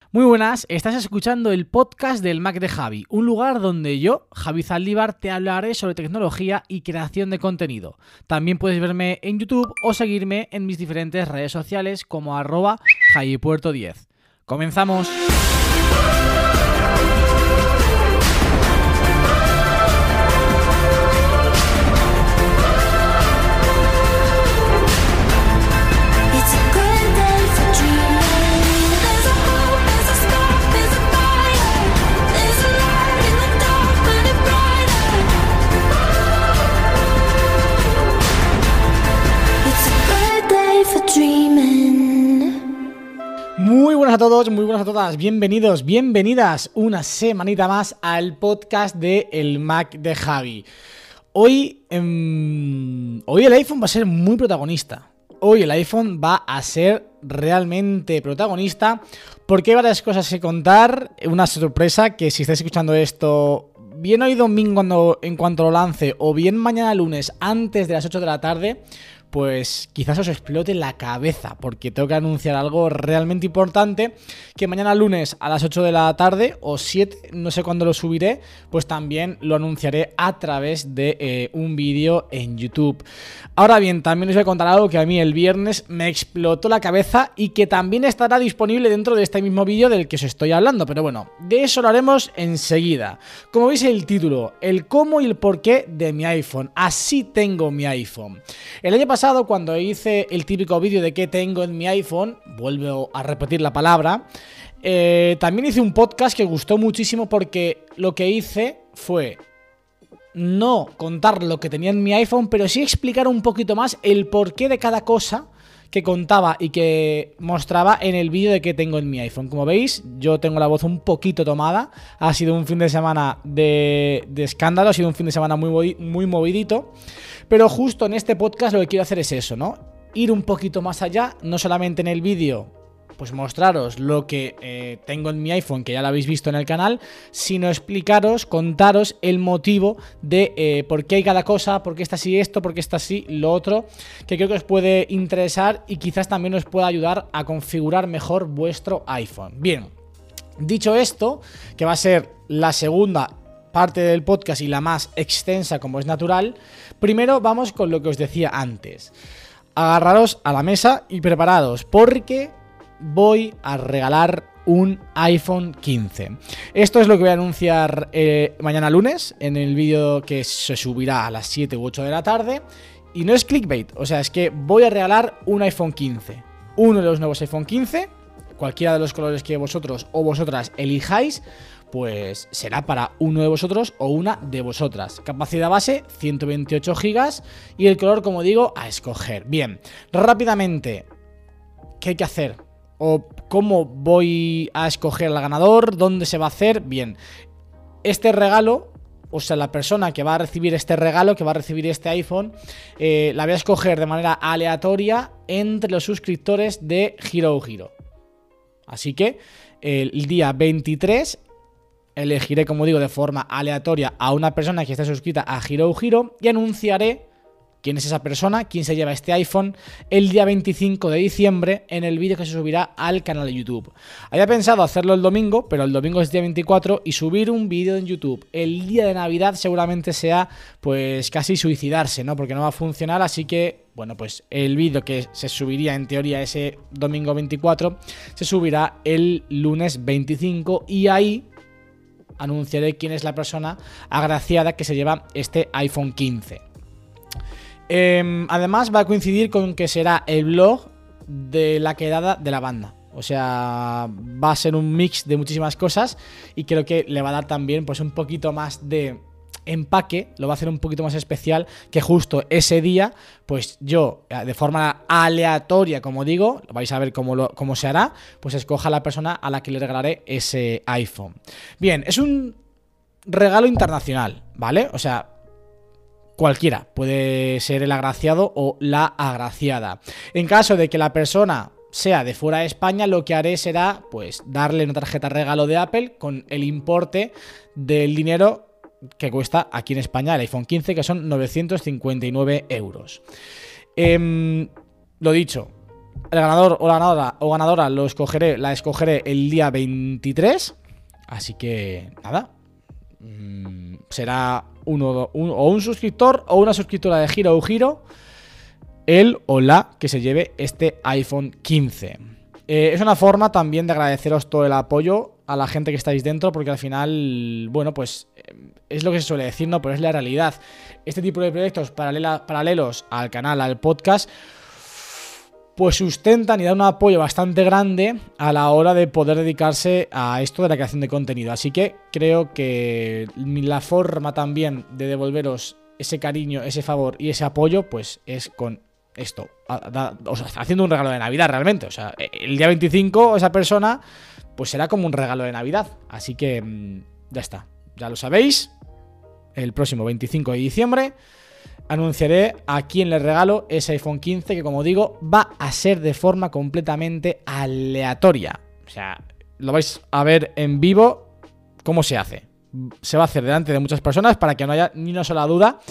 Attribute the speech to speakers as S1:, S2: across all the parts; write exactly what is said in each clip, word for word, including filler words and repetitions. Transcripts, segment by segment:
S1: Muy buenas, estás escuchando el podcast del Mac de Javi, un lugar donde yo, Javi Zaldívar, te hablaré sobre tecnología y creación de contenido. También puedes verme en YouTube o seguirme en mis diferentes redes sociales como arroba javipuerto diez. ¡Comenzamos! Muy buenas a todos, muy buenas a todas, bienvenidos, bienvenidas una semanita más al podcast de El Mac de Javi. Hoy, eh, hoy el iPhone va a ser muy protagonista. Hoy el iPhone va a ser realmente protagonista porque hay varias cosas que contar. Una sorpresa que si estáis escuchando esto bien hoy domingo cuando, en cuanto lo lance o bien mañana lunes antes de las ocho de la tarde, pues quizás os explote la cabeza porque tengo que anunciar algo realmente importante que mañana lunes a las ocho de la tarde o siete, no sé cuándo lo subiré, pues también lo anunciaré a través de eh, un vídeo en YouTube. Ahora bien, también os voy a contar algo que a mí el viernes me explotó la cabeza y que también estará disponible dentro de este mismo vídeo del que os estoy hablando, pero bueno, de eso lo haremos enseguida. Como veis el título, el cómo y el porqué de mi iPhone, así tengo mi iPhone. El año pasado cuando hice el típico vídeo de qué tengo en mi iPhone, vuelvo a repetir la palabra, eh, también hice un podcast que gustó muchísimo porque lo que hice fue no contar lo que tenía en mi iPhone, pero sí explicar un poquito más el porqué de cada cosa que contaba y que mostraba en el vídeo de qué tengo en mi iPhone. Como veis, yo tengo la voz un poquito tomada, ha sido un fin de semana de, de escándalo, ha sido un fin de semana muy, muy movidito, pero justo en este podcast lo que quiero hacer es eso, ¿no? Ir un poquito más allá, no solamente en el vídeo, pues mostraros lo que eh, tengo en mi iPhone, que ya lo habéis visto en el canal, sino explicaros, contaros el motivo de eh, por qué hay cada cosa, por qué está así esto, por qué está así lo otro, que creo que os puede interesar y quizás también os pueda ayudar a configurar mejor vuestro iPhone. Bien, dicho esto, que va a ser la segunda parte del podcast y la más extensa como es natural, primero vamos con lo que os decía antes. Agarraros a la mesa y preparados, porque voy a regalar un iPhone quince. Esto es lo que voy a anunciar eh, mañana lunes en el vídeo que se subirá a las siete u ocho de la tarde. Y no es clickbait, o sea, es que voy a regalar un iPhone quince. Uno de los nuevos iPhone quince, cualquiera de los colores que vosotros o vosotras elijáis, pues será para uno de vosotros o una de vosotras. Capacidad base, ciento veintiocho gigas y el color, como digo, a escoger. Bien, rápidamente, ¿qué hay que hacer? ¿O cómo voy a escoger al ganador? ¿Dónde se va a hacer? Bien, este regalo, o sea, la persona que va a recibir este regalo, que va a recibir este iPhone, eh, la voy a escoger de manera aleatoria entre los suscriptores de Hero Hero. Así que el día veintitrés elegiré, como digo, de forma aleatoria a una persona que esté suscrita a Hero Hero y anunciaré quién es esa persona, quién se lleva este iPhone el día veinticinco de diciembre en el vídeo que se subirá al canal de YouTube. Había pensado hacerlo el domingo, pero el domingo es día veinticuatro y subir un vídeo en YouTube el día de Navidad seguramente sea pues casi suicidarse, ¿no? Porque no va a funcionar, así que bueno, pues el vídeo que se subiría en teoría ese domingo veinticuatro se subirá el lunes veinticinco y ahí anunciaré quién es la persona agraciada que se lleva este iPhone quince. Eh, además va a coincidir con que será el vlog de la quedada de la banda. O sea, va a ser un mix de muchísimas cosas y creo que le va a dar también pues un poquito más de empaque, lo va a hacer un poquito más especial, que justo ese día pues yo de forma aleatoria, como digo, vais a ver cómo, lo, cómo se hará, pues escoja a la persona a la que le regalaré ese iPhone. Bien, es un regalo internacional, ¿vale? O sea, cualquiera puede ser el agraciado o la agraciada. En caso de que la persona sea de fuera de España, lo que haré será pues darle una tarjeta regalo de Apple con el importe del dinero que cuesta aquí en España el iPhone quince, que son novecientos cincuenta y nueve euros. Eh, lo dicho, El ganador o la ganadora, o ganadora lo escogeré, la escogeré el día veintitrés. Así que, nada. Mmm, será uno, un, o un suscriptor o una suscriptora de Giro o Giro, el o la que se lleve este iPhone quince. Eh, es una forma también de agradeceros todo el apoyo a la gente que estáis dentro, porque al final, bueno, pues es lo que se suele decir, ¿no? Pero es la realidad. Este tipo de proyectos paralela, paralelos al canal, al podcast, pues sustentan y dan un apoyo bastante grande a la hora de poder dedicarse a esto de la creación de contenido. Así que creo que la forma también de devolveros ese cariño, ese favor y ese apoyo, pues es con esto, o sea, haciendo un regalo de Navidad realmente. O sea, el día veinticinco esa persona pues será como un regalo de Navidad. Así que ya está, ya lo sabéis. El próximo veinticinco de diciembre anunciaré a quién le regalo ese iPhone quince, que como digo va a ser de forma completamente aleatoria. O sea, lo vais a ver en vivo cómo se hace. Se va a hacer delante de muchas personas para que no haya ni una sola duda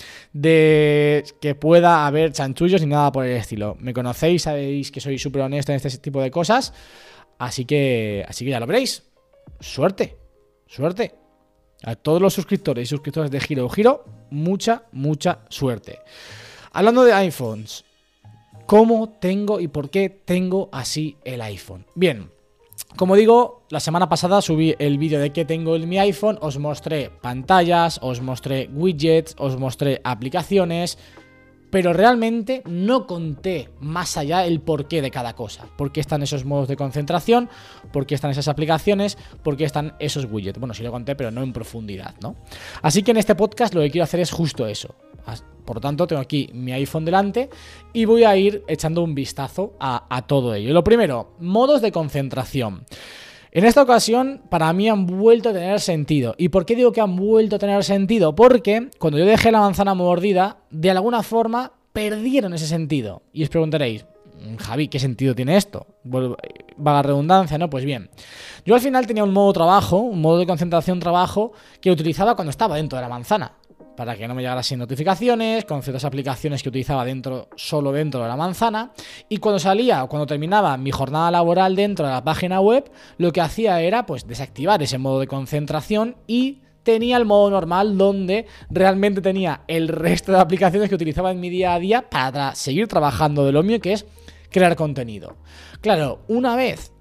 S1: de que pueda haber chanchullos ni nada por el estilo. Me conocéis, sabéis que soy súper honesto en este tipo de cosas. Así que, así que ya lo veréis. Suerte, suerte. A todos los suscriptores y suscriptores de Giro o Giro, mucha, mucha suerte. Hablando de iPhones, ¿cómo tengo y por qué tengo así el iPhone? Bien. Como digo, la semana pasada subí el vídeo de qué tengo en mi iPhone, os mostré pantallas, os mostré widgets, os mostré aplicaciones, pero realmente no conté más allá el porqué de cada cosa. ¿Por qué están esos modos de concentración? ¿Por qué están esas aplicaciones? ¿Por qué están esos widgets? Bueno, sí lo conté, pero no en profundidad, ¿no? Así que en este podcast lo que quiero hacer es justo eso. Por lo tanto, tengo aquí mi iPhone delante y voy a ir echando un vistazo a, a todo ello. Lo primero, modos de concentración. En esta ocasión, para mí han vuelto a tener sentido. ¿Y por qué digo que han vuelto a tener sentido? Porque cuando yo dejé la manzana mordida, de alguna forma perdieron ese sentido. Y os preguntaréis, Javi, ¿qué sentido tiene esto? Vaga redundancia, ¿no? Pues bien, yo al final tenía un modo trabajo, un modo de concentración trabajo, que utilizaba cuando estaba dentro de la manzana, para que no me llegaran notificaciones, con ciertas aplicaciones que utilizaba dentro, solo dentro de la manzana. Y cuando salía o cuando terminaba mi jornada laboral dentro de la página web, lo que hacía era pues desactivar ese modo de concentración y tenía el modo normal, donde realmente tenía el resto de aplicaciones que utilizaba en mi día a día para seguir trabajando de lo mío, que es crear contenido. Claro, una vez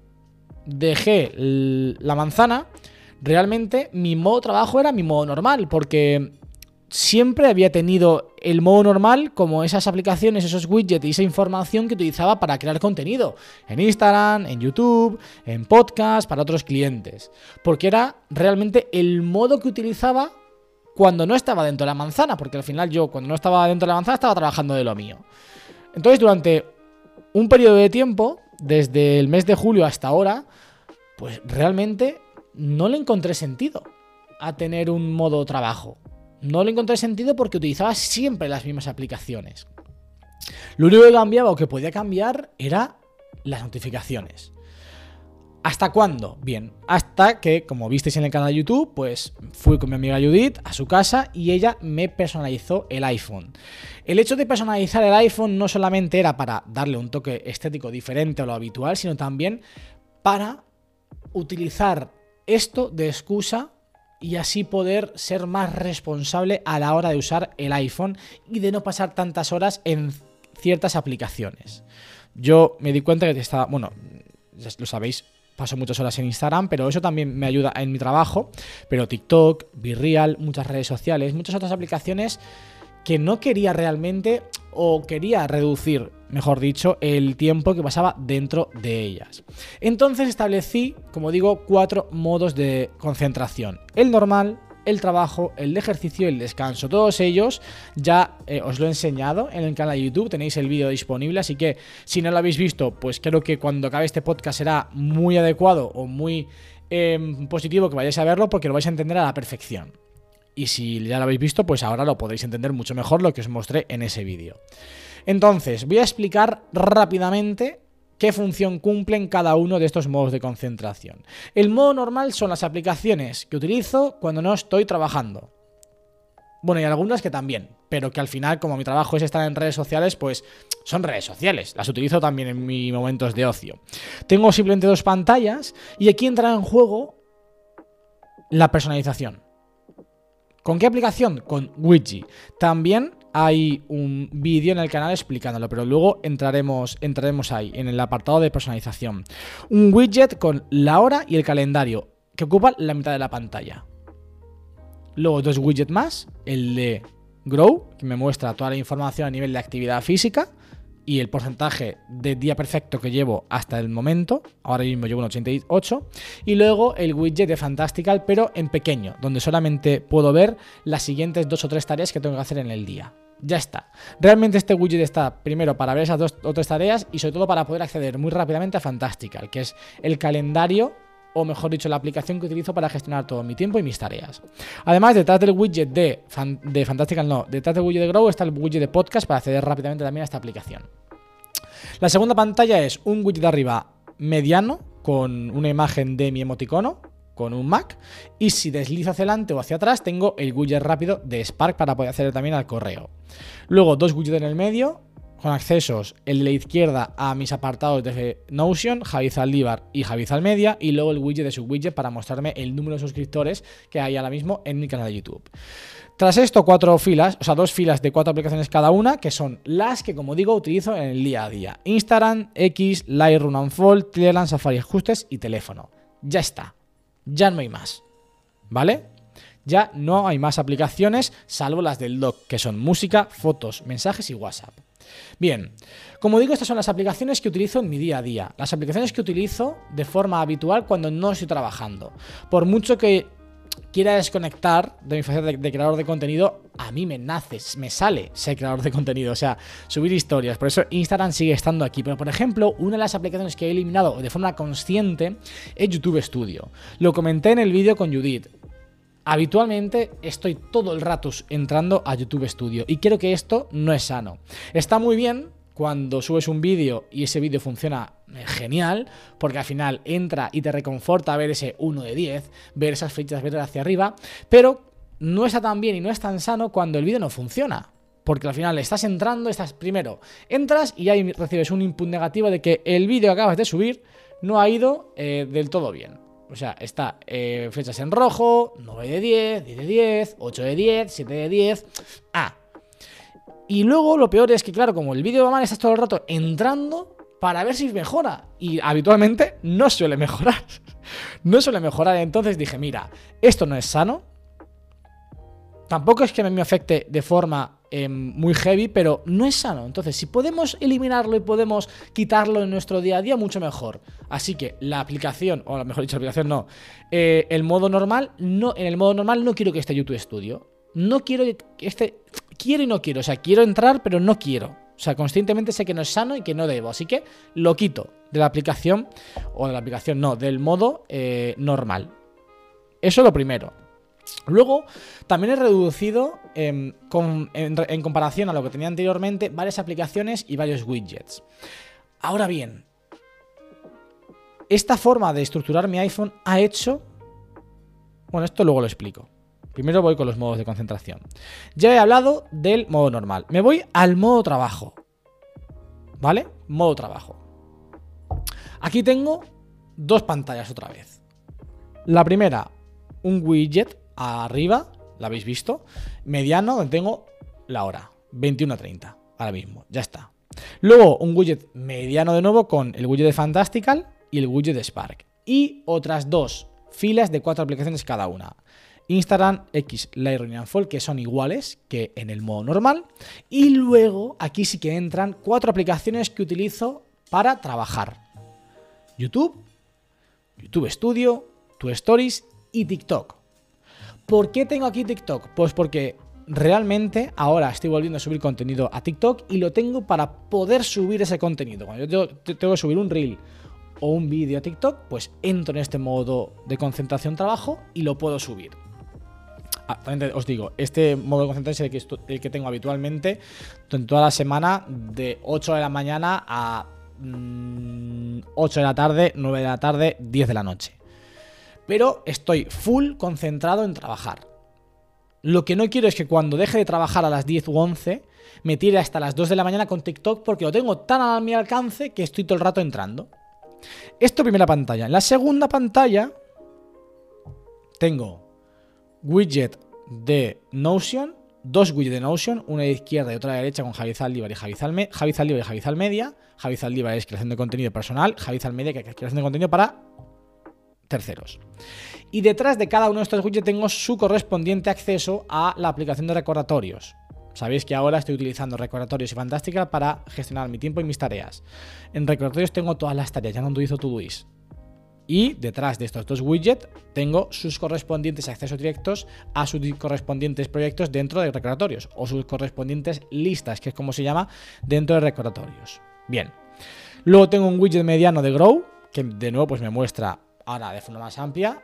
S1: dejé la manzana, realmente mi modo trabajo era mi modo normal, porque siempre había tenido el modo normal como esas aplicaciones, esos widgets y esa información que utilizaba para crear contenido en Instagram, en YouTube, en podcast, para otros clientes, porque era realmente el modo que utilizaba cuando no estaba dentro de la manzana, porque al final yo cuando no estaba dentro de la manzana estaba trabajando de lo mío. Entonces, durante un periodo de tiempo, desde el mes de julio hasta ahora, pues realmente no le encontré sentido a tener un modo trabajo. No le encontré sentido porque utilizaba siempre las mismas aplicaciones. Lo único que cambiaba o que podía cambiar era las notificaciones. ¿Hasta cuándo? Bien, hasta que, como visteis en el canal de YouTube, pues fui con mi amiga Judith a su casa y ella me personalizó el iPhone. El hecho de personalizar el iPhone no solamente era para darle un toque estético diferente a lo habitual, sino también para utilizar esto de excusa y así poder ser más responsable a la hora de usar el iPhone y de no pasar tantas horas en ciertas aplicaciones. Yo me di cuenta que estaba, bueno, ya lo sabéis, paso muchas horas en Instagram, pero eso también me ayuda en mi trabajo, pero TikTok, BeReal, muchas redes sociales, muchas otras aplicaciones que no quería realmente, o quería reducir, mejor dicho, el tiempo que pasaba dentro de ellas. Entonces establecí, como digo, cuatro modos de concentración: el normal, el trabajo, el de ejercicio y el descanso. Todos ellos ya eh, os lo he enseñado en el canal de YouTube, tenéis el vídeo disponible, así que si no lo habéis visto, pues creo que cuando acabe este podcast será muy adecuado o muy eh, positivo que vayáis a verlo, porque lo vais a entender a la perfección. Y si ya lo habéis visto, pues ahora lo podréis entender mucho mejor, lo que os mostré en ese vídeo. Entonces, voy a explicar rápidamente qué función cumplen cada uno de estos modos de concentración. El modo normal son las aplicaciones que utilizo cuando no estoy trabajando. Bueno, y algunas que también, pero que al final, como mi trabajo es estar en redes sociales, pues son redes sociales. Las utilizo también en mis momentos de ocio. Tengo simplemente dos pantallas y aquí entra en juego la personalización. ¿Con qué aplicación? Con Widgy. También hay un vídeo en el canal explicándolo, pero luego entraremos, entraremos ahí, en el apartado de personalización. Un widget con la hora y el calendario, que ocupa la mitad de la pantalla. Luego dos widgets más, el de Grow, que me muestra toda la información a nivel de actividad física y el porcentaje de día perfecto que llevo hasta el momento. Ahora mismo llevo un ochenta y ocho. Y luego el widget de Fantastical, pero en pequeño, donde solamente puedo ver las siguientes dos o tres tareas que tengo que hacer en el día. Ya está. Realmente este widget está primero para ver esas dos o tres tareas y sobre todo para poder acceder muy rápidamente a Fantastical, que es el calendario, o mejor dicho, la aplicación que utilizo para gestionar todo mi tiempo y mis tareas. Además, detrás del widget de, fan, de Fantastical, no, detrás del widget de Grow está el widget de podcast para acceder rápidamente también a esta aplicación. La segunda pantalla es un widget de arriba mediano con una imagen de mi emoticono, con un Mac, y si deslizo hacia adelante o hacia atrás tengo el widget rápido de Spark para poder acceder también al correo. Luego dos widgets en el medio, con accesos, el de la izquierda a mis apartados de Notion, Javi Zaldívar y Javi Zalmedia, y luego el widget de su widget para mostrarme el número de suscriptores que hay ahora mismo en mi canal de YouTube. Tras esto, cuatro filas, o sea, dos filas de cuatro aplicaciones cada una, que son las que, como digo, utilizo en el día a día. Instagram, X, Lightroom Unfold, Telegram, Safari Ajustes y teléfono. Ya está. Ya no hay más. ¿Vale? Ya no hay más aplicaciones, salvo las del dock, que son música, fotos, mensajes y WhatsApp. Bien, como digo, estas son las aplicaciones que utilizo en mi día a día. Las aplicaciones que utilizo de forma habitual cuando no estoy trabajando. Por mucho que quiera desconectar de mi faceta de, de creador de contenido, a mí me nace, me sale ser creador de contenido, o sea, subir historias. Por eso Instagram sigue estando aquí. Pero, por ejemplo, una de las aplicaciones que he eliminado de forma consciente es YouTube Studio. Lo comenté en el vídeo con Judith. Habitualmente estoy todo el rato entrando a YouTube Studio y creo que esto no es sano. Está muy bien cuando subes un vídeo y ese vídeo funciona genial, porque al final entra y te reconforta ver ese uno de diez, ver esas flechas verdes hacia arriba, pero no está tan bien y no es tan sano cuando el vídeo no funciona. Porque al final estás entrando, estás primero, entras y ahí recibes un input negativo de que el vídeo que acabas de subir no ha ido eh, del todo bien. O sea, está eh, flechas en rojo, nueve de diez, diez de diez, ocho de diez, siete de diez. Ah. Y luego lo peor es que, claro, como el vídeo va mal, estás todo el rato entrando para ver si mejora. Y habitualmente no suele mejorar. No suele mejorar. Entonces dije, mira, esto no es sano. Tampoco es que me afecte de forma eh, muy heavy, pero no es sano. Entonces, si podemos eliminarlo y podemos quitarlo en nuestro día a día, mucho mejor. Así que la aplicación, o mejor dicho, la aplicación no, eh, el modo normal, no, en el modo normal no quiero que esté YouTube Studio. No quiero que esté, quiero y no quiero. O sea, quiero entrar, pero no quiero. O sea, conscientemente sé que no es sano y que no debo. Así que lo quito de la aplicación, o de la aplicación no, del modo eh, normal. Eso es lo primero. Luego, también he reducido, eh, con, en, en comparación a lo que tenía anteriormente, varias aplicaciones y varios widgets. Ahora bien, esta forma de estructurar mi iPhone ha hecho... Bueno, esto luego lo explico. Primero voy con los modos de concentración. Ya he hablado del modo normal. Me voy al modo trabajo. ¿Vale? Modo trabajo. Aquí tengo dos pantallas otra vez. La primera, un widget arriba, ¿la habéis visto? Mediano, donde tengo la hora, veintiuno a treinta, ahora mismo, ya está. Luego un widget mediano de nuevo con el widget de Fantastical y el widget de Spark. Y otras dos filas de cuatro aplicaciones cada una. Instagram, X, Lightroom y Unfold, que son iguales que en el modo normal. Y luego aquí sí que entran cuatro aplicaciones que utilizo para trabajar. YouTube, YouTube Studio, Tu Stories y TikTok. ¿Por qué tengo aquí TikTok? Pues porque realmente ahora estoy volviendo a subir contenido a TikTok y lo tengo para poder subir ese contenido. Cuando yo tengo que subir un reel o un vídeo a TikTok, pues entro en este modo de concentración trabajo y lo puedo subir. Ah, también os digo, este modo de concentración es el que, el que tengo habitualmente en toda la semana de ocho de la mañana a mmm, ocho de la tarde, nueve de la tarde, diez de la noche. Pero estoy full concentrado en trabajar. Lo que no quiero es que cuando deje de trabajar a las diez u once me tire hasta las dos de la mañana con TikTok porque lo tengo tan a mi alcance que estoy todo el rato entrando. Esto primera pantalla. En la segunda pantalla tengo widget de Notion, dos widgets de Notion, una de izquierda y otra de derecha con Javi Zaldívar y Javi Zalme, Javi Zaldívar y Javi Zalmedia. Javi Zaldívar es creación de contenido personal, Javi Zalmedia que es creación de contenido para terceros. Y detrás de cada uno de estos widgets tengo su correspondiente acceso a la aplicación de recordatorios. Sabéis que ahora estoy utilizando recordatorios y Fantástica para gestionar mi tiempo y mis tareas. En recordatorios tengo todas las tareas, ya no utilizo Todoist. Y detrás de estos dos widgets tengo sus correspondientes accesos directos a sus correspondientes proyectos dentro de recordatorios o sus correspondientes listas, que es como se llama dentro de recordatorios. Bien. Luego tengo un widget mediano de Grow, que de nuevo pues me muestra ahora de forma más amplia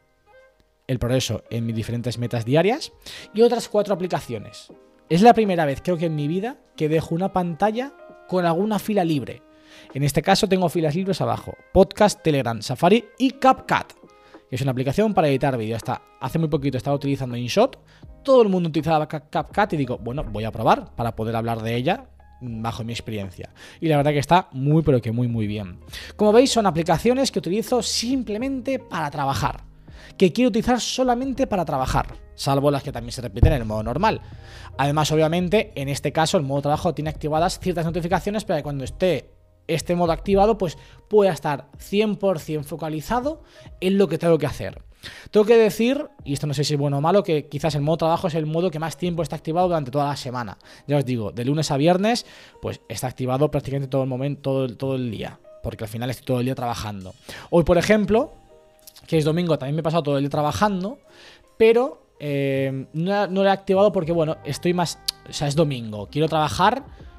S1: el progreso en mis diferentes metas diarias y otras cuatro aplicaciones. Es la primera vez, creo que en mi vida, que dejo una pantalla con alguna fila libre. En este caso tengo filas libres abajo: Podcast, Telegram, Safari y CapCut, que es una aplicación para editar vídeo. Hasta hace muy poquito estaba utilizando InShot, todo el mundo utilizaba CapCut y digo, bueno, voy a probar para poder hablar de ella bajo mi experiencia. Y la verdad que está muy, pero que muy, muy bien. Como veis, son aplicaciones que utilizo simplemente para trabajar, que quiero utilizar solamente para trabajar, salvo las que también se repiten en el modo normal. Además, obviamente, en este caso, el modo trabajo tiene activadas ciertas notificaciones para que cuando esté este modo activado, pues pueda estar cien por cien focalizado en lo que tengo que hacer. Tengo que decir, y esto no sé si es bueno o malo, que quizás el modo trabajo es el modo que más tiempo está activado durante toda la semana. Ya os digo, de lunes a viernes, pues está activado prácticamente todo el momento, todo el, todo el día, porque al final estoy todo el día trabajando. Hoy, por ejemplo, que es domingo, también me he pasado todo el día trabajando, pero eh, no, no lo he activado porque, bueno, estoy más... O sea, es domingo, quiero trabajar,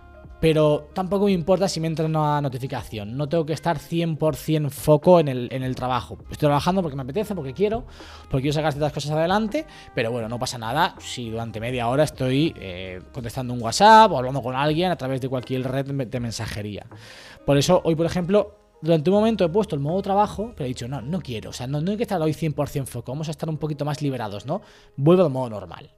S1: pero tampoco me importa si me entra una notificación. No tengo que estar cien por cien foco en el, en el trabajo. Estoy trabajando porque me apetece, porque quiero, porque quiero sacar ciertas cosas adelante, pero bueno, no pasa nada si durante media hora estoy eh, contestando un WhatsApp o hablando con alguien a través de cualquier red de mensajería. Por eso, hoy, por ejemplo, durante un momento he puesto el modo trabajo, pero he dicho, no, no quiero, o sea, no, no hay que estar hoy cien por cien foco, vamos a estar un poquito más liberados, ¿no? Vuelvo al modo normal.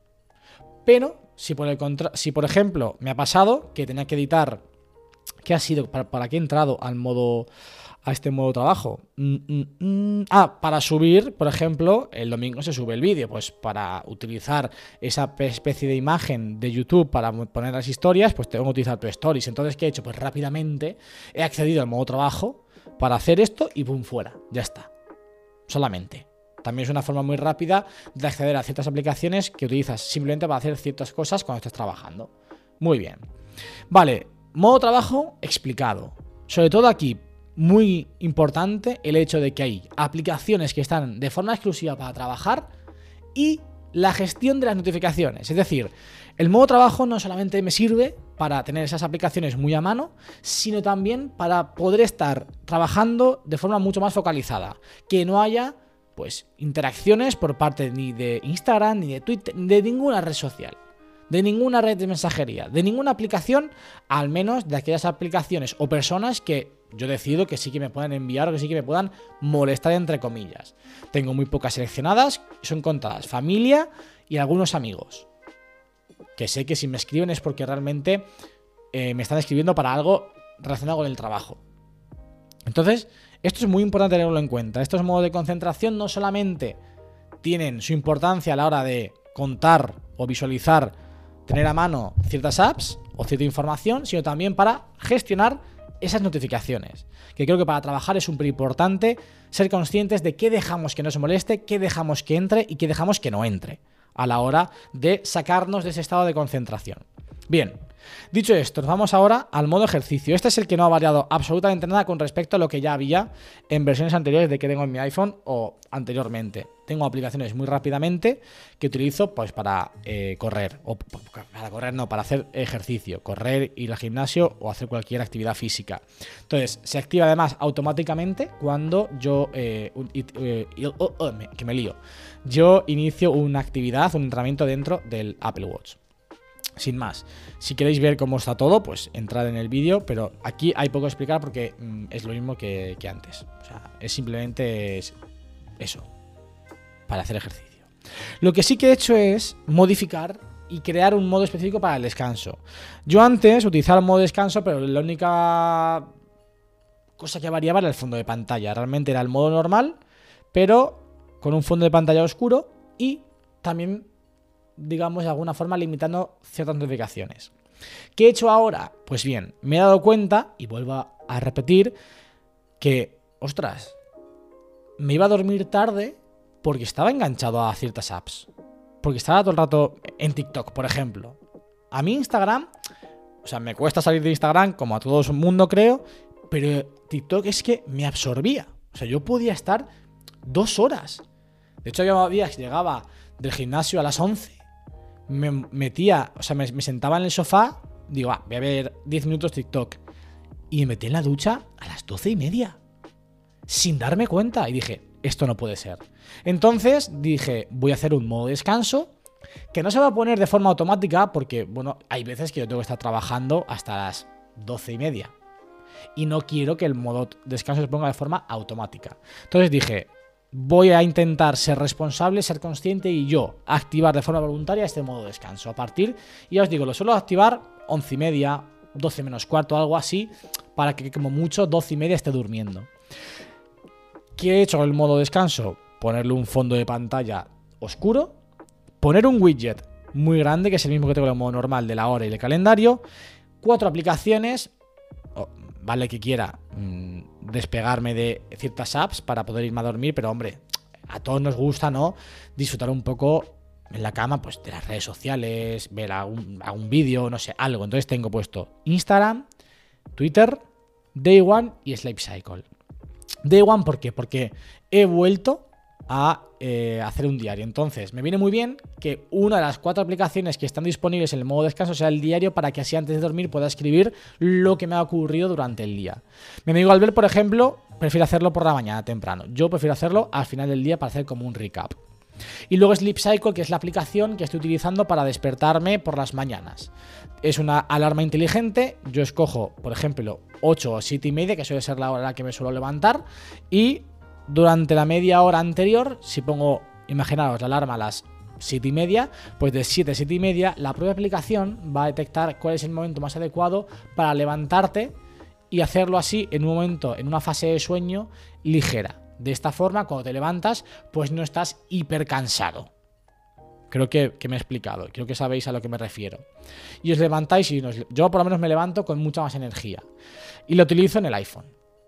S1: Pero, si por, el contra si por ejemplo me ha pasado que tenía que editar, ¿qué ha sido? ¿Para, para qué he entrado al modo, a este modo trabajo? Mm, mm, mm. Ah, para subir, por ejemplo, el domingo se sube el vídeo, pues para utilizar esa especie de imagen de YouTube para poner las historias, pues tengo que utilizar tu Stories. Entonces, ¿qué he hecho? Pues rápidamente he accedido al modo trabajo para hacer esto y pum, fuera, ya está, solamente. También es una forma muy rápida de acceder a ciertas aplicaciones que utilizas simplemente para hacer ciertas cosas cuando estás trabajando. Muy bien. Vale, modo trabajo explicado. Sobre todo aquí, muy importante el hecho de que hay aplicaciones que están de forma exclusiva para trabajar y la gestión de las notificaciones. Es decir, el modo trabajo no solamente me sirve para tener esas aplicaciones muy a mano, sino también para poder estar trabajando de forma mucho más focalizada. Que no haya pues interacciones por parte ni de Instagram, ni de Twitter, ni de ninguna red social, de ninguna red de mensajería, de ninguna aplicación, al menos de aquellas aplicaciones o personas que yo decido que sí que me puedan enviar o que sí que me puedan molestar, entre comillas. Tengo muy pocas seleccionadas, son contadas, familia y algunos amigos, que sé que si me escriben es porque realmente eh, me están escribiendo para algo relacionado con el trabajo. Entonces, esto es muy importante tenerlo en cuenta. Estos modos de concentración no solamente tienen su importancia a la hora de contar o visualizar, tener a mano ciertas apps o cierta información, sino también para gestionar esas notificaciones. Que creo que para trabajar es súper importante ser conscientes de qué dejamos que nos moleste, qué dejamos que entre y qué dejamos que no entre a la hora de sacarnos de ese estado de concentración. Bien. Dicho esto, nos vamos ahora al modo ejercicio. Este es el que no ha variado absolutamente nada con respecto a lo que ya había en versiones anteriores de que tengo en mi iPhone o anteriormente. Tengo aplicaciones muy rápidamente que utilizo pues para eh, correr, o para correr no, para hacer ejercicio, correr, ir al gimnasio o hacer cualquier actividad física. Entonces, se activa además automáticamente cuando yo, eh, eh, oh, oh, me, que me lío, yo inicio una actividad, un entrenamiento dentro del Apple Watch. Sin más, si queréis ver cómo está todo, pues entrad en el vídeo, pero aquí hay poco que explicar porque mm, es lo mismo que, que antes. O sea, es simplemente es eso, para hacer ejercicio. Lo que sí que he hecho es modificar y crear un modo específico para el descanso. Yo antes utilizaba el modo descanso, pero la única cosa que variaba era el fondo de pantalla. Realmente era el modo normal, pero con un fondo de pantalla oscuro y también, digamos, de alguna forma limitando ciertas notificaciones. ¿Qué he hecho ahora? Pues bien, me he dado cuenta, y vuelvo a repetir, que, ostras, me iba a dormir tarde porque estaba enganchado a ciertas apps. Porque estaba todo el rato en TikTok, por ejemplo. A mí Instagram, o sea, me cuesta salir de Instagram, como a todo el mundo creo, pero TikTok es que me absorbía. O sea, yo podía estar dos horas. De hecho, había días que llegaba del gimnasio a las once, me metía, o sea, me, me sentaba en el sofá, digo, ah, voy a ver diez minutos TikTok. Y me metí en la ducha a las doce y media. Sin darme cuenta. Y dije, esto no puede ser. Entonces dije, voy a hacer un modo descanso que no se va a poner de forma automática porque, bueno, hay veces que yo tengo que estar trabajando hasta las doce y media. Y no quiero que el modo descanso se ponga de forma automática. Entonces dije, voy a intentar ser responsable, ser consciente y yo activar de forma voluntaria este modo descanso. A partir, y ya os digo, lo suelo activar once y media, doce menos cuarto, algo así, para que como mucho doce y media esté durmiendo. ¿Qué he hecho con el modo descanso? Ponerle un fondo de pantalla oscuro, poner un widget muy grande, que es el mismo que tengo en el modo normal de la hora y el calendario, cuatro aplicaciones, oh, vale que quiera mmm, despegarme de ciertas apps para poder irme a dormir, pero hombre, a todos nos gusta, ¿no?, disfrutar un poco en la cama, pues de las redes sociales, ver algún, algún vídeo, no sé, algo. Entonces tengo puesto Instagram, Twitter, Day One y Sleep Cycle. Day One, ¿por qué? Porque he vuelto a eh, hacer un diario. Entonces, me viene muy bien que una de las cuatro aplicaciones que están disponibles en el modo descanso sea el diario, para que así antes de dormir pueda escribir lo que me ha ocurrido durante el día. Mi amigo Albert, por ejemplo, prefiere hacerlo por la mañana temprano. Yo prefiero hacerlo al final del día para hacer como un recap. Y luego Sleep Cycle, que es la aplicación que estoy utilizando para despertarme por las mañanas. Es una alarma inteligente. Yo escojo, por ejemplo, ocho o siete y media, que suele ser la hora a la que me suelo levantar. Y durante la media hora anterior, si pongo, imaginaos, la alarma a las siete y media, pues de siete a siete y media, la propia aplicación va a detectar cuál es el momento más adecuado para levantarte y hacerlo así en un momento, en una fase de sueño ligera. De esta forma, cuando te levantas, pues no estás hiper cansado. Creo que, que me he explicado, creo que sabéis a lo que me refiero. Y os levantáis y nos, yo por lo menos me levanto con mucha más energía. Y lo utilizo en el iPhone.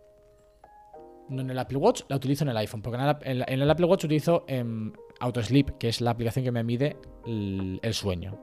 S1: No en el Apple Watch, la utilizo en el iPhone. Porque en el, en, en el Apple Watch utilizo eh, AutoSleep, que es la aplicación que me mide el, el sueño.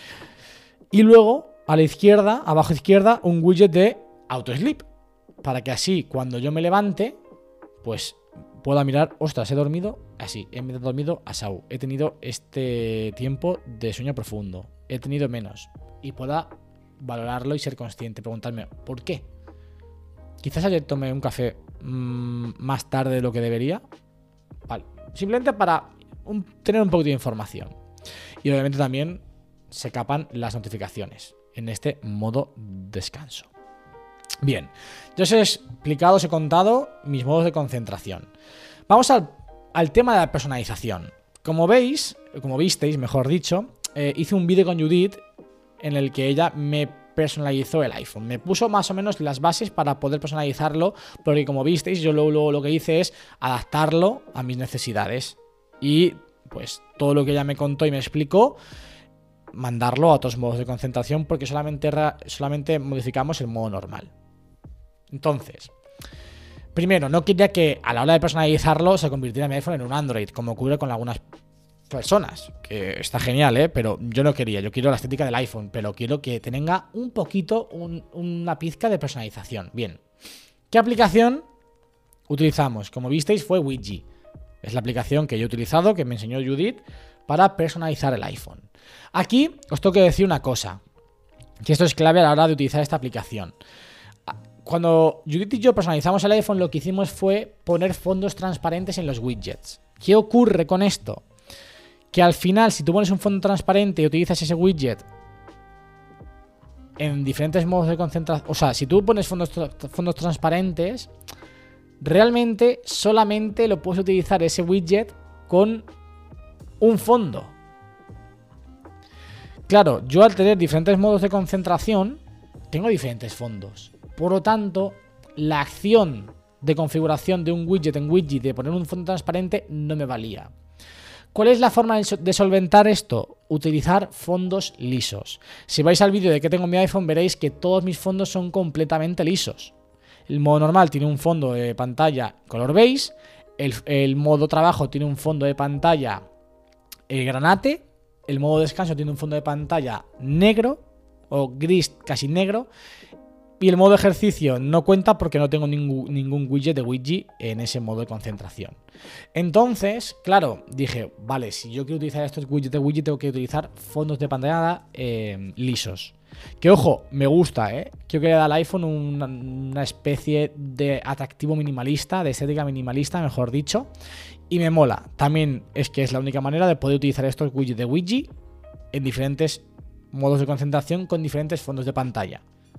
S1: Y luego, a la izquierda, abajo izquierda, un widget de AutoSleep. Para que así, cuando yo me levante, pues pueda mirar, ostras, he dormido así, he dormido asau, he tenido este tiempo de sueño profundo, he tenido menos, y pueda valorarlo y ser consciente, preguntarme, ¿por qué? Quizás ayer tomé un café mmm, más tarde de lo que debería, vale, simplemente para un, tener un poquito de información. Y obviamente también se capan las notificaciones en este modo descanso. Bien, yo os he explicado, os he contado mis modos de concentración. Vamos al, al tema de la personalización. Como veis, como visteis, mejor dicho, eh, hice un vídeo con Judith en el que ella me personalizó el iPhone. Me puso más o menos las bases para poder personalizarlo, porque como visteis, yo luego lo, lo que hice es adaptarlo a mis necesidades. Y pues todo lo que ella me contó y me explicó, mandarlo a otros modos de concentración, porque solamente, solamente modificamos el modo normal. Entonces, primero, no quería que a la hora de personalizarlo se convirtiera mi iPhone en un Android, como ocurre con algunas personas, que está genial, ¿eh? Pero yo no quería, yo quiero la estética del iPhone, pero quiero que tenga un poquito, un, una pizca de personalización. Bien, ¿qué aplicación utilizamos? Como visteis, fue Widgy. Es la aplicación que yo he utilizado, que me enseñó Judith, para personalizar el iPhone. Aquí os tengo que decir una cosa, que esto es clave a la hora de utilizar esta aplicación. Cuando Judith y yo personalizamos el iPhone, lo que hicimos fue poner fondos transparentes en los widgets. ¿Qué ocurre con esto? Que al final, si tú pones un fondo transparente y utilizas ese widget en diferentes modos de concentración, o sea, si tú pones fondos, fondos transparentes, realmente solamente lo puedes utilizar ese widget con un fondo. Claro, yo al tener diferentes modos de concentración, tengo diferentes fondos. Por lo tanto, la acción de configuración de un widget en widget, de poner un fondo transparente, no me valía. ¿Cuál es la forma de solventar esto? Utilizar fondos lisos. Si vais al vídeo de que tengo mi iPhone, veréis que todos mis fondos son completamente lisos. El modo normal tiene un fondo de pantalla color beige. El, el modo trabajo tiene un fondo de pantalla eh, granate. El modo descanso tiene un fondo de pantalla negro o gris casi negro. Y el modo ejercicio no cuenta porque no tengo ningún, ningún widget de widget en ese modo de concentración. Entonces, claro, dije, vale, si yo quiero utilizar estos widgets de widget, tengo que utilizar fondos de pantalla eh, lisos. Que ojo, me gusta, ¿eh? Quiero que le da al iPhone una, una especie de atractivo minimalista, de estética minimalista, mejor dicho. Y me mola. También es que es la única manera de poder utilizar estos widgets de widget en diferentes modos de concentración con diferentes fondos de pantalla.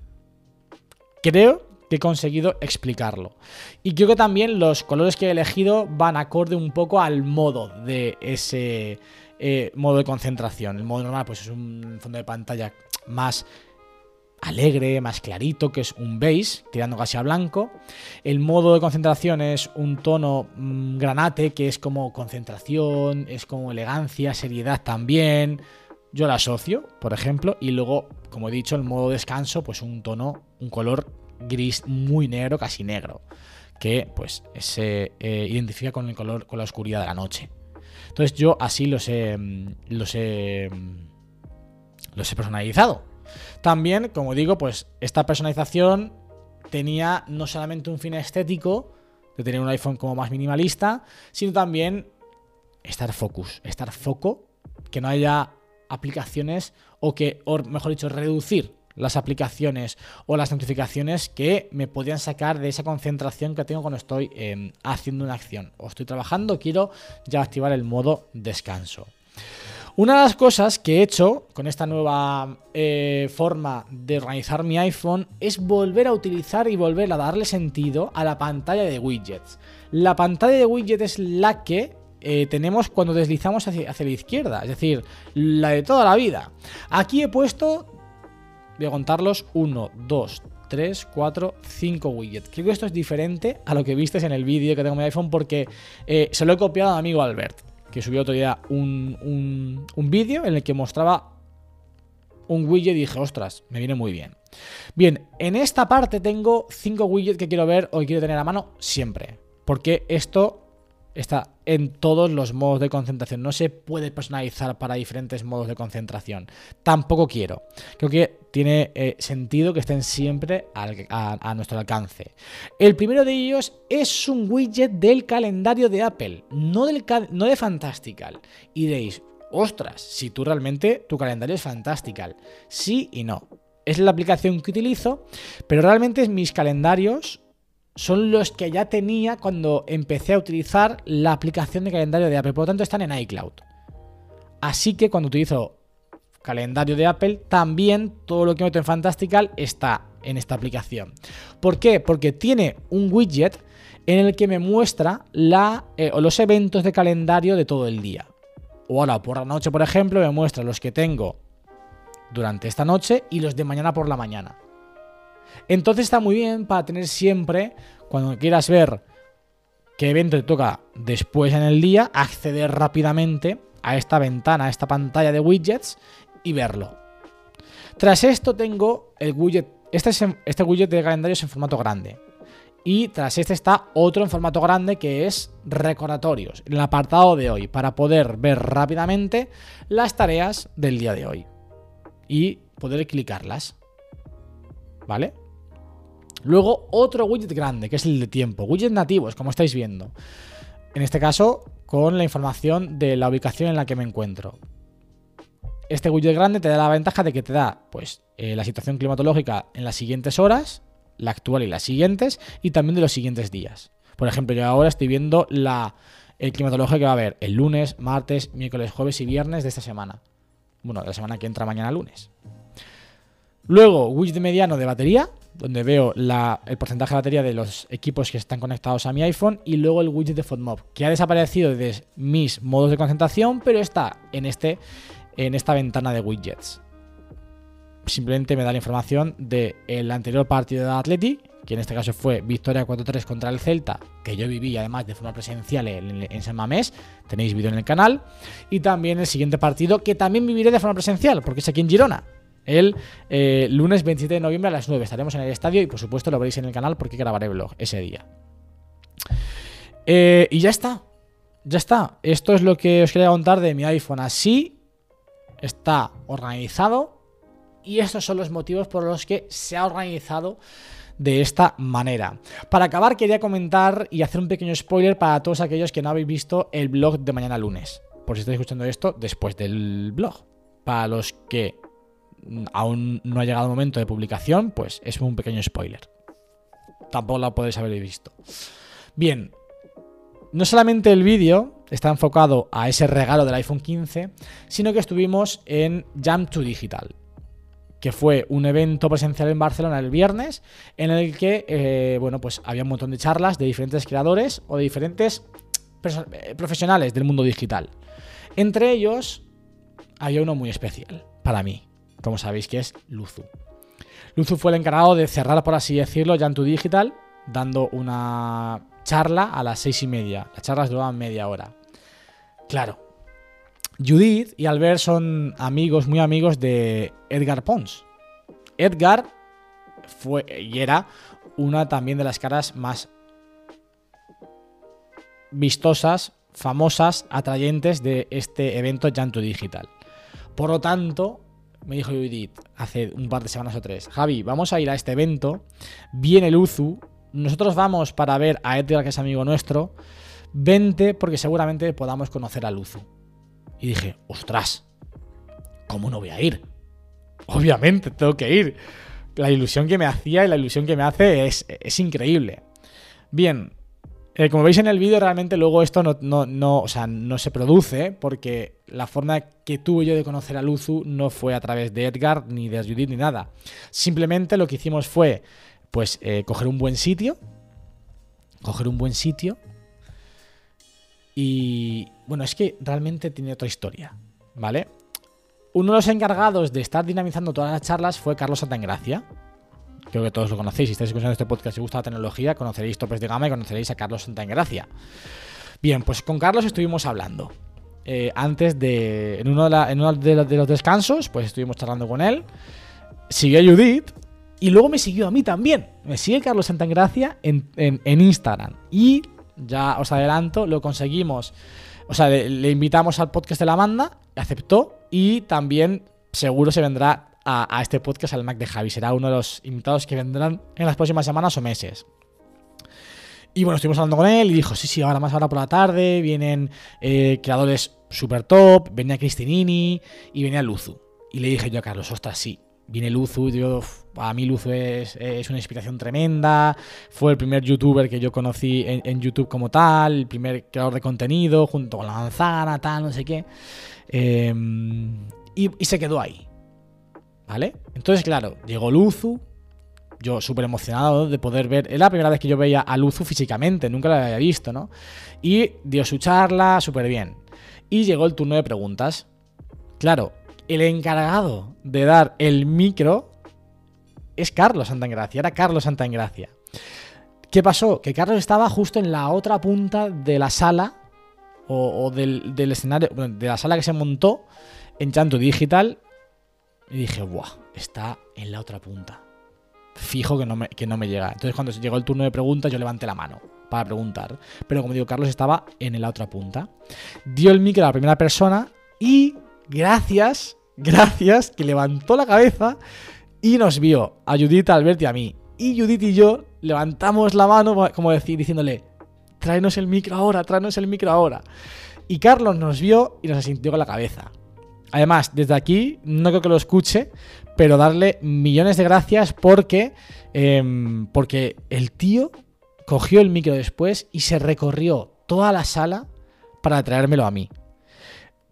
S1: Creo que he conseguido explicarlo. Y creo que también los colores que he elegido van acorde un poco al modo de ese eh, modo de concentración. El modo normal pues es un fondo de pantalla más alegre, más clarito, que es un beige, tirando casi a blanco. El modo de concentración es un tono mmm, granate, que es como concentración, es como elegancia, seriedad también. Yo la asocio, por ejemplo, y luego, como he dicho, el modo descanso, pues un tono, un color gris muy negro, casi negro, que pues se eh, identifica con el color, con la oscuridad de la noche. Entonces yo así los he, los he, los he personalizado. También, como digo, pues esta personalización tenía no solamente un fin estético de tener un iPhone como más minimalista, sino también estar focus, estar foco, que no haya aplicaciones o que, o mejor dicho, reducir las aplicaciones o las notificaciones que me podrían sacar de esa concentración que tengo cuando estoy eh, haciendo una acción o estoy trabajando, quiero ya activar el modo descanso. Una de las cosas que he hecho con esta nueva eh, forma de organizar mi iPhone es volver a utilizar y volver a darle sentido a la pantalla de widgets. La pantalla de widgets es la que Eh, tenemos cuando deslizamos hacia, hacia la izquierda, es decir, la de toda la vida. Aquí he puesto, voy a contarlos, uno, dos, tres, cuatro, cinco widgets. Creo que esto es diferente a lo que vistes en el vídeo que tengo en mi iPhone porque eh, se lo he copiado a mi amigo Albert, que subió otro día un, un, un vídeo en el que mostraba un widget y dije, ostras, me viene muy bien. Bien, en esta parte tengo cinco widgets que quiero ver o que quiero tener a mano siempre, porque esto está en todos los modos de concentración. No se puede personalizar para diferentes modos de concentración. Tampoco quiero. Creo que tiene eh, sentido que estén siempre al, a, a nuestro alcance. El primero de ellos es un widget del calendario de Apple, no, del, no de Fantastical. Y diréis, ostras, si tú realmente tu calendario es Fantastical. Sí y no. Es la aplicación que utilizo, pero realmente mis calendarios son los que ya tenía cuando empecé a utilizar la aplicación de calendario de Apple. Por lo tanto, están en iCloud. Así que cuando utilizo calendario de Apple, también todo lo que meto en Fantastical está en esta aplicación. ¿Por qué? Porque tiene un widget en el que me muestra la, eh, los eventos de calendario de todo el día. O ahora por la noche, por ejemplo, me muestra los que tengo durante esta noche y los de mañana por la mañana. Entonces está muy bien para tener siempre, cuando quieras ver qué evento te toca después en el día, acceder rápidamente a esta ventana, a esta pantalla de widgets y verlo. Tras esto tengo el widget, este, es en, este widget de calendario es en formato grande. Y tras este está otro en formato grande que es recordatorios, en el apartado de hoy, para poder ver rápidamente las tareas del día de hoy y poder clicarlas. ¿Vale? Luego otro widget grande, que es el de tiempo. Widgets nativos, como estáis viendo. En este caso, con la información de la ubicación en la que me encuentro. Este widget grande te da la ventaja de que te da pues eh, la situación climatológica en las siguientes horas, la actual y las siguientes, y también de los siguientes días. Por ejemplo, yo ahora estoy viendo la el climatológico que va a haber el lunes, martes, miércoles, jueves y viernes de esta semana. Bueno, de la semana que entra mañana lunes. Luego, widget mediano de batería, donde veo la, el porcentaje de batería de los equipos que están conectados a mi iPhone y luego el widget de FODMAP, que ha desaparecido de mis modos de concentración, pero está en, este, en esta ventana de widgets. Simplemente me da la información del anterior partido de Atleti, que en este caso fue victoria cuatro tres contra el Celta, que yo viví además de forma presencial en, en San Mamés, tenéis vídeo en el canal, y también el siguiente partido, que también viviré de forma presencial, porque es aquí en Girona, el eh, lunes veintisiete de noviembre a las nueve, estaremos en el estadio y por supuesto lo veréis en el canal porque grabaré vlog ese día. Eh, y ya está, ya está, esto es lo que os quería contar de mi iPhone, así está organizado. Y estos son los motivos por los que se ha organizado de esta manera. Para acabar, quería comentar y hacer un pequeño spoiler para todos aquellos que no habéis visto el vlog de mañana lunes. Por si estáis escuchando esto después del vlog. Para los que aún no ha llegado el momento de publicación, pues es un pequeño spoiler. Tampoco lo podéis haber visto. Bien, no solamente el vídeo está enfocado a ese regalo del iPhone quince, sino que estuvimos en Jam to Digital, que fue un evento presencial en Barcelona el viernes, en el que eh, bueno, pues había un montón de charlas de diferentes creadores o de diferentes profesionales del mundo digital. Entre ellos había uno muy especial para mí, como sabéis, que es Luzu. Luzu fue el encargado de cerrar, por así decirlo, Jam to Digital, dando una charla a las seis y media. Las charlas duraban media hora. Claro, Judith y Albert son amigos, muy amigos de Edgar Pons. Edgar fue y era una también de las caras más vistosas, famosas, atrayentes de este evento Jam to Digital. Por lo tanto, me dijo Judith hace un par de semanas o tres: Javi, vamos a ir a este evento, viene Luzu, nosotros vamos para ver a Edgar, que es amigo nuestro, vente porque seguramente podamos conocer a Luzu. Y dije, ostras, ¿cómo no voy a ir? Obviamente tengo que ir. La ilusión que me hacía y la ilusión que me hace es, es increíble. Bien, eh, como veis en el vídeo, realmente luego esto no, no, no, o sea, no se produce, porque la forma que tuve yo de conocer a Luzu no fue a través de Edgar, ni de Judith, ni nada. Simplemente lo que hicimos fue pues eh, coger un buen sitio, coger un buen sitio, y bueno, es que realmente tiene otra historia, ¿vale? Uno de los encargados de estar dinamizando todas las charlas fue Carlos Santaengracia. Creo que todos lo conocéis. Si estáis escuchando este podcast y os gusta la tecnología, conoceréis topes de gama y conoceréis a Carlos Santaengracia. Bien, pues con Carlos estuvimos hablando. Eh, antes de... En uno, de, la, en uno de, los, de los descansos, pues estuvimos charlando con él. Siguió a Judith y luego me siguió a mí también. Me sigue Carlos Santaengracia en, en, en Instagram. Y ya os adelanto, lo conseguimos. O sea, le, le invitamos al podcast de la banda, aceptó y también seguro se vendrá a, a este podcast, al Mac de Javi. Será uno de los invitados que vendrán en las próximas semanas o meses. Y bueno, estuvimos hablando con él y dijo, sí, sí, ahora más ahora por la tarde vienen eh, creadores super top, venía Cristinini y venía Luzu. Y le dije yo a Carlos, ostras, sí, viene Luzu, yo, a mí Luzu es, es una inspiración tremenda, fue el primer youtuber que yo conocí en, en YouTube como tal, el primer creador de contenido, junto con la manzana, tal, no sé qué, eh, y, y se quedó ahí, ¿vale? Entonces, claro, llegó Luzu, yo súper emocionado de poder ver, es la primera vez que yo veía a Luzu físicamente, nunca la había visto, ¿no? Y dio su charla súper bien, y llegó el turno de preguntas. Claro, el encargado de dar el micro es Carlos Santaengracia, era Carlos Santaengracia. ¿Qué pasó? Que Carlos estaba justo en la otra punta de la sala o, o del, del escenario, de la sala que se montó en Jam to Digital, y dije, ¡buah! Está en la otra punta. Fijo que no, me, que no me llega. Entonces cuando llegó el turno de preguntas yo levanté la mano para preguntar. Pero como digo, Carlos estaba en la otra punta. Dio el micro a la primera persona y... Gracias, gracias, que levantó la cabeza y nos vio a Judith, a Albert y a mí. Y Judith y yo levantamos la mano, como decir, diciéndole, tráenos el micro ahora, tráenos el micro ahora. Y Carlos nos vio y nos asintió con la cabeza. Además, desde aquí, no creo que lo escuche, pero darle millones de gracias porque, eh, porque el tío cogió el micro después y se recorrió toda la sala para traérmelo a mí.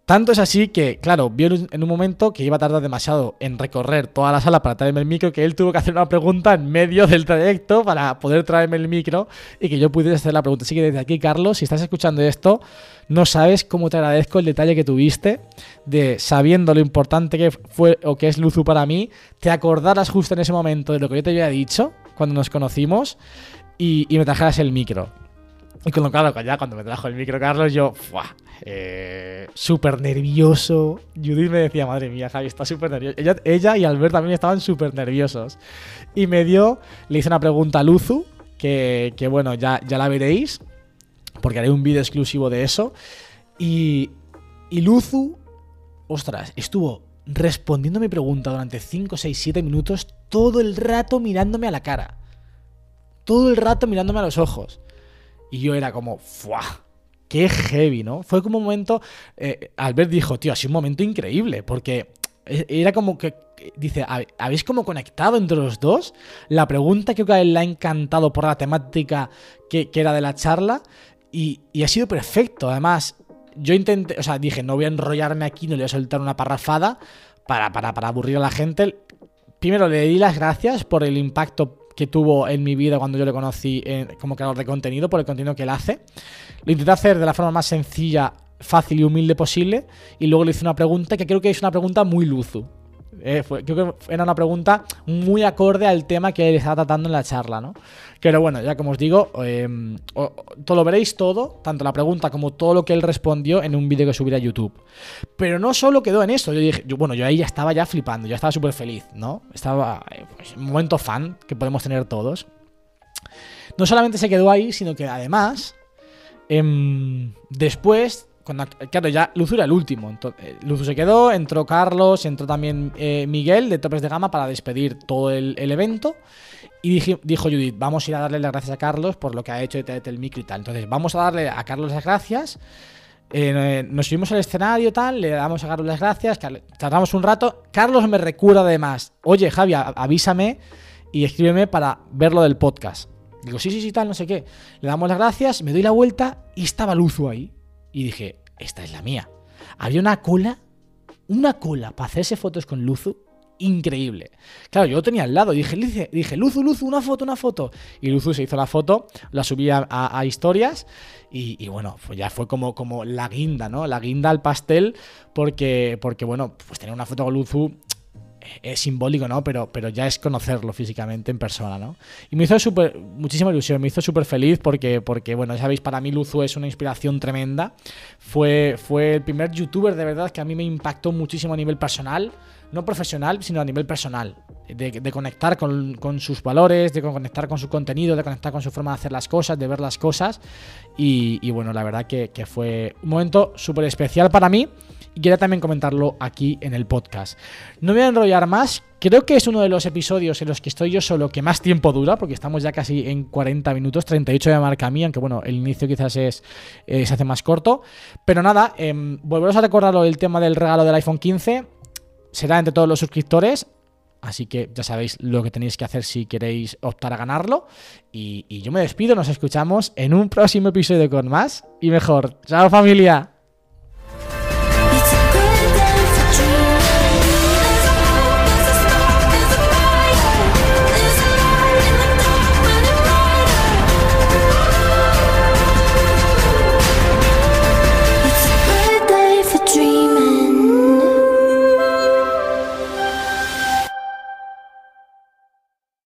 S1: Tanto es así que, claro, vio en un momento que iba a tardar demasiado en recorrer toda la sala para traerme el micro, que él tuvo que hacer una pregunta en medio del trayecto para poder traerme el micro y que yo pudiese hacer la pregunta. Así que desde aquí, Carlos, si estás escuchando esto, no sabes cómo te agradezco el detalle que tuviste de, sabiendo lo importante que fue o que es Luzu para mí, te acordaras justo en ese momento de lo que yo te había dicho cuando nos conocimos y, y me trajeras el micro. Y con lo claro, ya cuando me trajo el micro Carlos, yo, ¡fuah! Eh, súper nervioso. Judith me decía, madre mía, Javi, está súper nervioso. Ella, ella y Albert también estaban súper nerviosos. Y me dio, le hice una pregunta a Luzu, que, que bueno, ya, ya la veréis, porque haré un vídeo exclusivo de eso. Y, y Luzu, ostras, estuvo respondiendo mi pregunta durante cinco, seis, siete minutos, todo el rato mirándome a la cara. Todo el rato mirándome a los ojos. Y yo era como, ¡fuah! ¡Qué heavy!, ¿no? Fue como un momento... Eh, Albert dijo, tío, ha sido un momento increíble, porque era como que... Dice, ¿habéis como conectado entre los dos? La pregunta creo que a él le ha encantado por la temática que, que era de la charla y, y ha sido perfecto. Además, yo intenté... O sea, dije, no voy a enrollarme aquí, no le voy a soltar una parrafada para, para, para aburrir a la gente. Primero, le di las gracias por el impacto que tuvo en mi vida cuando yo le conocí eh, como creador de contenido, por el contenido que él hace. Lo intenté hacer de la forma más sencilla, fácil y humilde posible, y luego le hice una pregunta que creo que es una pregunta muy Luzu. Eh, fue, creo que era una pregunta muy acorde al tema que él estaba tratando en la charla, ¿no? Pero bueno, ya como os digo, eh, o, todo lo veréis todo, tanto la pregunta como todo lo que él respondió en un vídeo que subiré a YouTube. Pero no solo quedó en eso, yo dije, yo, bueno, yo ahí ya estaba ya flipando, ya estaba súper feliz, ¿no? Estaba, eh, pues, un momento fan que podemos tener todos. No solamente se quedó ahí, sino que además, eh, después... Cuando, claro, ya Luzu era el último. Entonces, Luzu se quedó, entró Carlos, entró también eh, Miguel de Topes de Gama para despedir todo el, el evento. Y dije, dijo Judith, vamos a ir a darle las gracias a Carlos por lo que ha hecho de el micro y tal. Entonces, vamos a darle a Carlos las gracias. Eh, nos subimos al escenario y tal, le damos a Carlos las gracias, tardamos un rato. Carlos me recuerda además, oye, Javi, avísame y escríbeme para ver lo del podcast. Digo, sí, sí, sí, tal, no sé qué. Le damos las gracias, me doy la vuelta y estaba Luzu ahí. Y dije, esta es la mía. Había una cola, una cola para hacerse fotos con Luzu increíble. Claro, yo lo tenía al lado y dije, dije, dije Luzu, Luzu, una foto, una foto. Y Luzu se hizo la foto, la subí a, a, a historias y, y bueno, pues ya fue como, como la guinda, ¿no? La guinda al pastel porque, porque bueno, pues tener una foto con Luzu es simbólico, ¿no? Pero, pero ya es conocerlo físicamente en persona, ¿no? Y me hizo súper, muchísima ilusión, me hizo súper feliz porque, porque, bueno, ya sabéis, para mí Luzu es una inspiración tremenda. Fue, fue el primer youtuber de verdad que a mí me impactó muchísimo a nivel personal, no profesional, sino a nivel personal. De, de conectar con, con sus valores, de conectar con su contenido, de conectar con su forma de hacer las cosas, de ver las cosas. Y, y bueno, la verdad que, que fue un momento súper especial para mí. Y quería también comentarlo aquí en el podcast. No me voy a enrollar más. Creo que es uno de los episodios en los que estoy yo solo que más tiempo dura, porque estamos ya casi en cuarenta minutos, treinta y ocho de marca mía, aunque bueno, el inicio quizás es eh, se hace más corto. Pero nada, eh, volveros a recordar el tema del regalo del iPhone quince. Será entre todos los suscriptores. Así que ya sabéis lo que tenéis que hacer si queréis optar a ganarlo. Y, y yo me despido, nos escuchamos en un próximo episodio con más y mejor. ¡Chao, familia!